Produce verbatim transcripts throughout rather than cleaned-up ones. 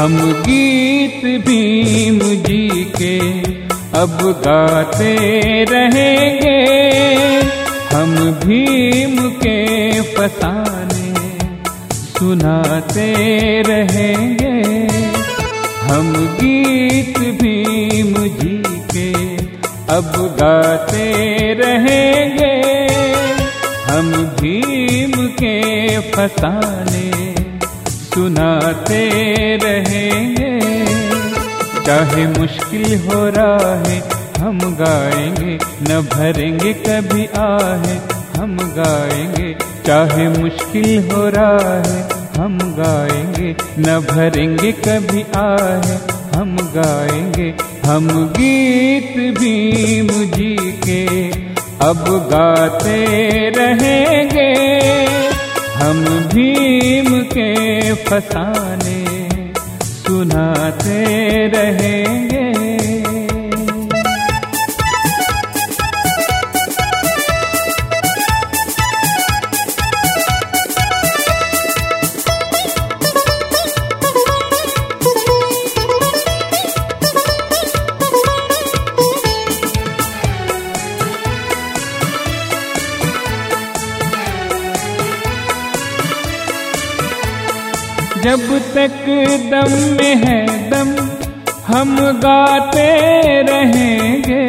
हम गीत भीम जी के अब गाते रहेंगे, हम भीम के फसाने सुनाते रहेंगे। हम गीत भीम जी के अब गाते रहेंगे, हम भीम के फसाने सुनाते रहेंगे। चाहे मुश्किल हो राहें हम गाएंगे, न भरेंगे कभी आहें हम गाएंगे। चाहे मुश्किल हो राहें हम गाएंगे, न भरेंगे कभी आहें हम गाएंगे। हम गीत भीम जी के अब गाते रहेंगे, हम भीम के फसाने सुनाते रहेंगे। जब तक दम में है दम हम गाते रहेंगे,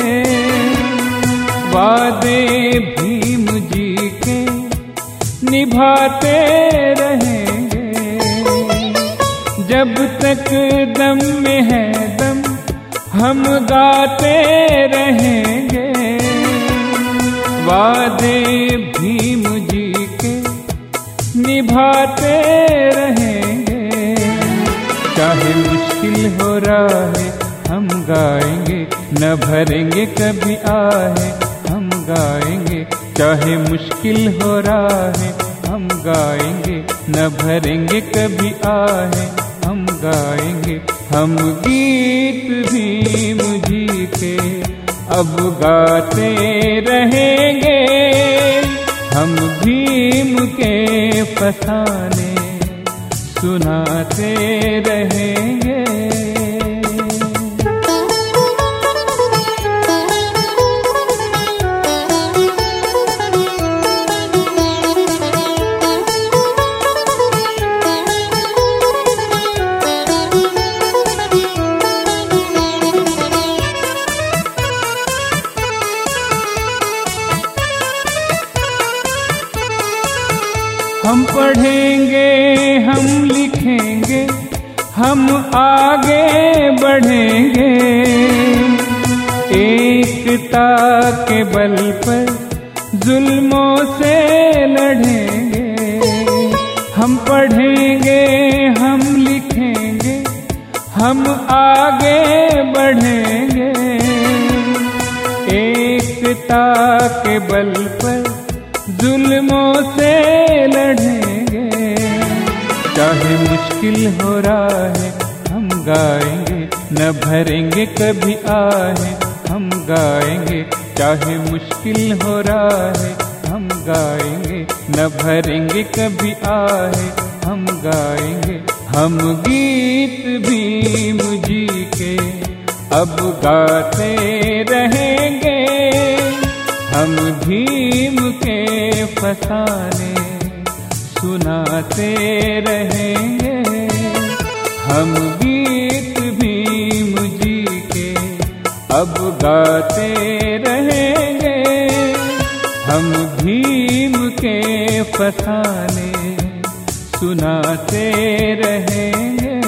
वादे भीम जी के निभाते रहेंगे। जब तक दम में है दम हम गाते रहेंगे, वादे भीम जी के निभाते रहेंगे। चाहे मुश्किल हो राहें हम गाएंगे, न भरेंगे कभी आहें हम गाएंगे। चाहे मुश्किल हो राहें हम गाएंगे, न भरेंगे कभी आहें हम गाएंगे। हम गीत भीम जी के अब गाते रहेंगे, हम भीम के फसाने सुनाते रहेंगे। हम पढ़ेंगे, हम लिखेंगे, हम आगे बढ़ेंगे। एकता के बल पर जुल्मों से लड़ेंगे। हम पढ़ेंगे, हम लिखेंगे, हम आगे बढ़ेंगे। एकता के बल पर जुल्मों से लड़ेंगे। चाहे मुश्किल हो राहें हम गाएंगे, न भरेंगे कभी आहें हम गाएंगे। चाहे मुश्किल हो राहें हम गाएंगे, न भरेंगे कभी आहें हम गाएंगे। हम गीत भीम जी के अब गाते रहेंगे, हम भीम के फसाने सुनाते रहेंगे। हम गीत भीम जी के अब गाते रहेंगे, हम भीम के फसाने सुनाते रहेंगे।